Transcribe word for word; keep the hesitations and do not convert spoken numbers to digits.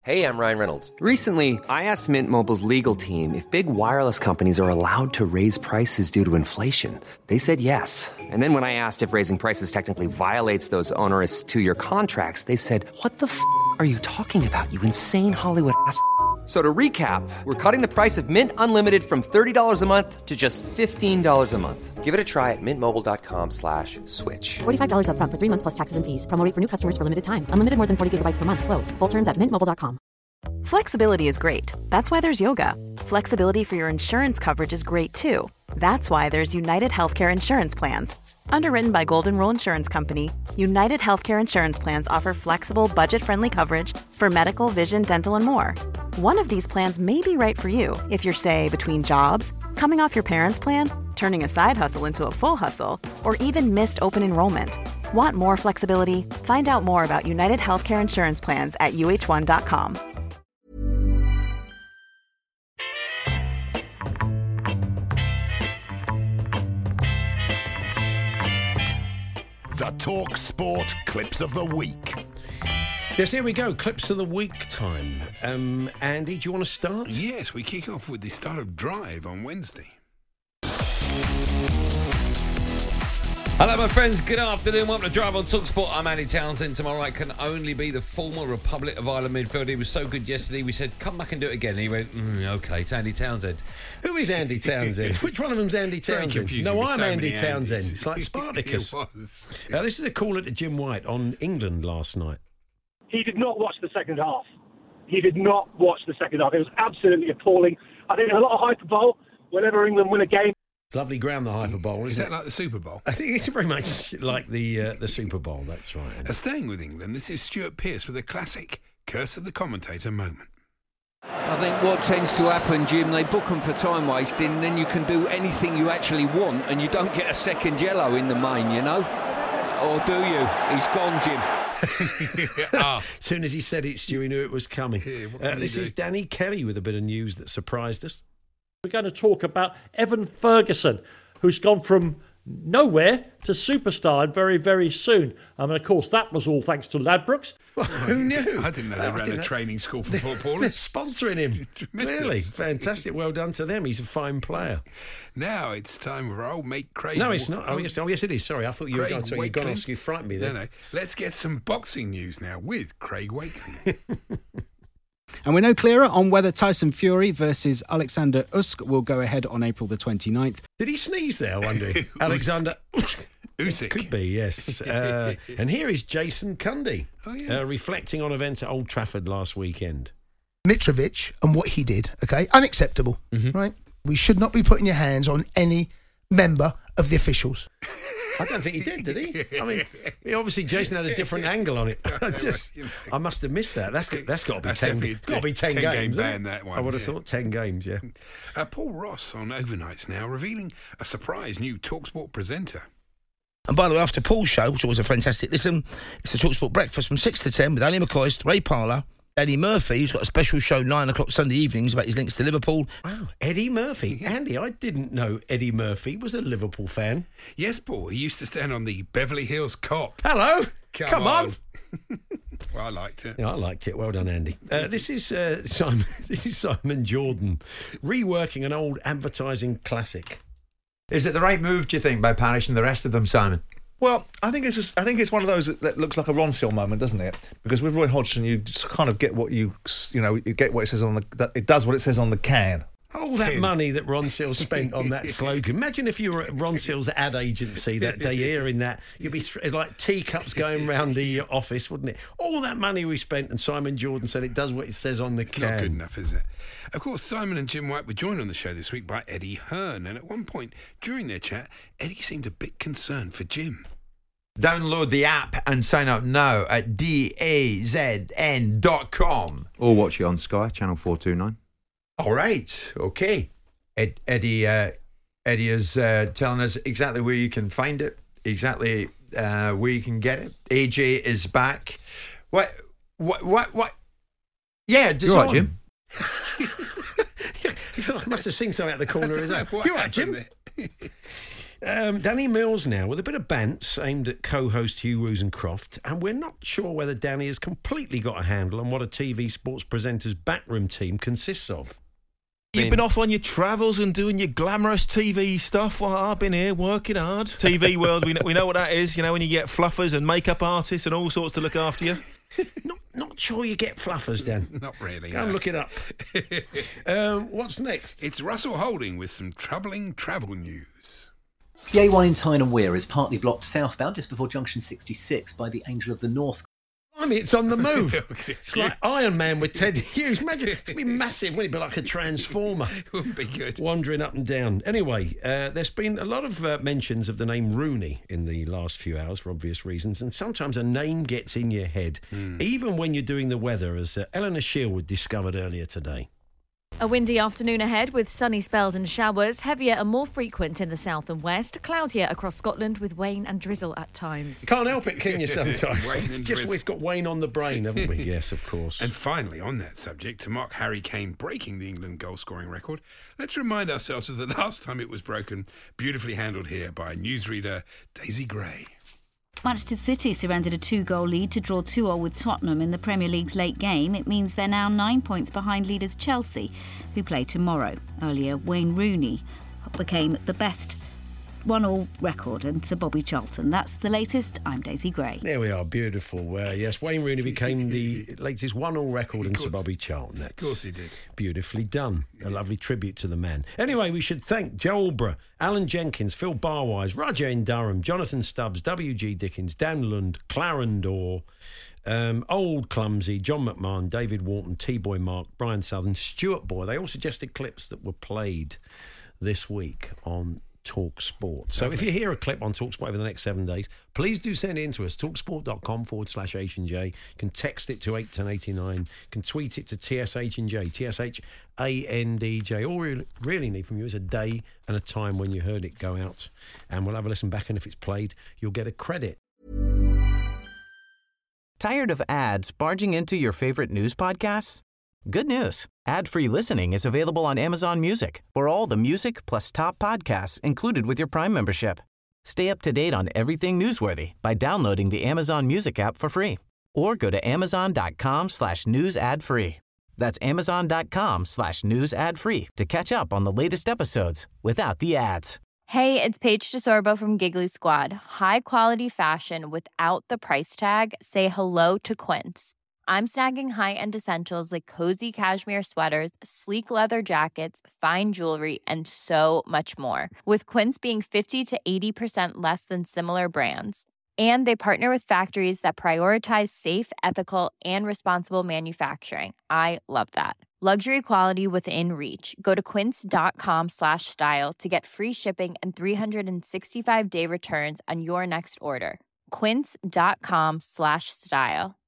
Hey, I'm Ryan Reynolds. Recently, I asked Mint Mobile's legal team if big wireless companies are allowed to raise prices due to inflation. They said yes. And then when I asked if raising prices technically violates those onerous two-year contracts, they said, what the f*** are you talking about, you insane Hollywood ass f- So to recap, we're cutting the price of Mint Unlimited from thirty dollars a month to just fifteen dollars a month. Give it a try at mintmobile.com slash switch. forty-five dollars up front for three months plus taxes and fees. Promo rate for new customers for limited time. Unlimited more than forty gigabytes per month. Slows full terms at mint mobile dot com. Flexibility is great. That's why there's yoga. Flexibility for your insurance coverage is great too. That's why there's United Healthcare Insurance Plans. Underwritten by Golden Rule Insurance Company, United Healthcare Insurance Plans offer flexible, budget-friendly coverage for medical, vision, dental, and more. One of these plans may be right for you if you're, say, between jobs, coming off your parents' plan, turning a side hustle into a full hustle, or even missed open enrollment. Want more flexibility? Find out more about United Healthcare Insurance Plans at U H one dot com. The Talk Sport Clips of the Week. Yes, here we go. Clips of the Week time. Um, Andy, do you want to start? Yes, we kick off with the start of Drive on Wednesday. Hello, my friends. Good afternoon. Welcome to Drive on TalkSport. I'm Andy Townsend. To my right can only be the former Republic of Ireland midfielder. He was so good yesterday. We said, come back and do it again. And he went, mm, OK, it's Andy Townsend. Who is Andy Townsend? Which one of them's Andy Townsend? No, I'm so Andy many Townsend. Andys. It's like Spartacus. It was. Now, this is a caller to Jim White on England last night. He did not watch the second half. He did not watch the second half. It was absolutely appalling. I think there's a lot of hyperbole whenever England win a game. Lovely ground, the Hyper Bowl, isn't Is that it? like the Super Bowl? I think it's very much like the uh, the Super Bowl, that's right. Uh, staying with England, this is Stuart Pearce with a classic Curse of the Commentator moment. I think what tends to happen, Jim, they book them for time wasting, and then you can do anything you actually want, and you don't get a second yellow in the main, you know? Or do you? He's gone, Jim. ah. As soon as he said it, Stu, he knew it was coming. Yeah, uh, this is Danny Kelly with a bit of news that surprised us. We're going to talk about Evan Ferguson, who's gone from nowhere to superstar very, very soon. I mean, of course, that was all thanks to Ladbrokes. Well, who knew? I didn't know they I ran a know. training school for They're footballers. sponsoring him. Really? Fantastic. Well done to them. He's a fine player. Now it's time for our old mate Craig. No, it's not. Oh, yes, oh, yes it is. Sorry, I thought you were Craig going. Sorry, you got Wakelin. off. You frightened me there. No, no. Let's get some boxing news now with Craig Wakelin. And we're no clearer on whether Tyson Fury versus Alexander Usyk will go ahead on April the twenty-ninth. Did he sneeze there, I wonder? Alexander Usyk. Usyk. Could be, yes. Uh, and here is Jason Cundy, oh, yeah. uh, reflecting on events at Old Trafford last weekend. Mitrovic and what he did, okay? Unacceptable, mm-hmm. right? We should not be putting your hands on any member of the officials. I don't think he did, did he? I mean, obviously Jason had a different angle on it. I just, I must have missed that. That's that's got to be That's ten. definitely Got to be ten, ten games. game isn't ban, it? that one, I would have yeah. thought ten games. Yeah. Uh, Paul Ross on Overnights now revealing a surprise new TalkSport presenter. And by the way, after Paul's show, which was a fantastic listen, it's the TalkSport Breakfast from six to ten with Ali McCoist, Ray Parlour, Eddie Murphy, who's got a special show nine o'clock Sunday evenings about his links to Liverpool. Wow, Eddie Murphy. Andy, I didn't know Eddie Murphy was a Liverpool fan. Yes, Paul. He used to stand on the Beverly Hills Cop. Hello. Come, Come on. on. Well, I liked it. Yeah, I liked it. Well done, Andy. Uh, this is uh, Simon. This is Simon Jordan reworking an old advertising classic. Is it the right move, do you think, by Parish and the rest of them, Simon? Well, I think it's just, I think it's one of those that, that looks like a Ron Seal moment, doesn't it? Because with Roy Hodgson, you just kind of get what you, you know, you get what it says on the, that it does what it says on the can. All that money that Ron Seal spent on that slogan. Imagine if you were at Ron Seal's ad agency that day hearing that. You'd be th- like teacups going round the office, wouldn't it? All that money we spent, and Simon Jordan said it does what it says on the It's can. not good enough, is it? Of course, Simon and Jim White were joined on the show this week by Eddie Hearn, and at one point during their chat, Eddie seemed a bit concerned for Jim. Download the app and sign up now at D A Z N dot com. Or watch it on Sky, Channel four twenty-nine. All right, okay. Ed, Eddie uh, Eddie is uh, telling us exactly where you can find it, exactly uh, where you can get it. A J is back. What, what, what, what? Yeah, just You're right, Jim. He must have seen something out the corner of his eye. You're right, Jim. Um, Danny Mills now with a bit of bants aimed at co-host Hugh Rosencroft, and we're not sure whether Danny has completely got a handle on what a T V sports presenter's backroom team consists of. You've been off on your travels and doing your glamorous T V stuff. Well, I've been here working hard. T V world, we know, we know what that is. You know, when you get fluffers and makeup artists and all sorts to look after you. not not sure you get fluffers, Dan. Not really. Go no. and look it up. um, what's next? It's Russell Holding with some troubling travel news. The A one in Tyne and Wear is partly blocked southbound just before junction sixty-six by the Angel of the North. I mean, it's on the move. It's like Iron Man with Ted Hughes. Imagine, it'd be massive, wouldn't it? Be like a transformer. It wouldn't be good. Wandering up and down. Anyway, uh, there's been a lot of uh, mentions of the name Rooney in the last few hours for obvious reasons, and sometimes a name gets in your head, mm. even when you're doing the weather, as uh, Eleanor Shearwood discovered earlier today. A windy afternoon ahead with sunny spells and showers, heavier and more frequent in the south and west, cloudier across Scotland with rain and drizzle at times. You can't help it, can you, sometimes? Rain and Just drizzle. always got Wayne on the brain, haven't we? Yes, of course. And finally, on that subject, to mock Harry Kane breaking the England goal-scoring record, let's remind ourselves of the last time it was broken, beautifully handled here by newsreader Daisy Gray. Manchester City surrendered a two-goal lead to draw two all with Tottenham in the Premier League's late game. It means they're now nine points behind leaders Chelsea, who play tomorrow. Earlier, Wayne Rooney became the best one-all record, and Sir Bobby Charlton. That's the latest. I'm Daisy Gray. There we are, beautiful. Uh, yes, Wayne Rooney became the latest one-all record in Sir Bobby Charlton. That's of course he did. Beautifully done. A lovely tribute to the man. Anyway, we should thank Joe Alborough, Alan Jenkins, Phil Barwise, Roger in Durham, Jonathan Stubbs, W G Dickens, Dan Lund, Clarendor, um, Old Clumsy, John McMahon, David Wharton, T-Boy Mark, Brian Southern, Stuart Boy. They all suggested clips that were played this week on Talk Sport. So if you hear a clip on Talk Sport over the next seven days, please do send it in to us, talksport.com forward slash H and J. You can text it to eight ten eighty-nine. You can tweet it to T S H and J, T S H A N D J. All we really need from you is a day and a time when you heard it go out, and we'll have a listen back, and if it's played, you'll get a credit. Tired of ads barging into your favorite news podcasts? Good news. Ad-free listening is available on Amazon Music for all the music plus top podcasts included with your Prime membership. Stay up to date on everything newsworthy by downloading the Amazon Music app for free or go to amazon.com slash news ad free. That's amazon.com slash news ad free to catch up on the latest episodes without the ads. Hey, it's Paige DeSorbo from Giggly Squad. High quality fashion without the price tag. Say hello to Quince. I'm snagging high-end essentials like cozy cashmere sweaters, sleek leather jackets, fine jewelry, and so much more. With Quince being fifty to eighty percent less than similar brands. And they partner with factories that prioritize safe, ethical, and responsible manufacturing. I love that. Luxury quality within reach. Go to quince.com slash style to get free shipping and three sixty-five day returns on your next order. Quince.com slash style.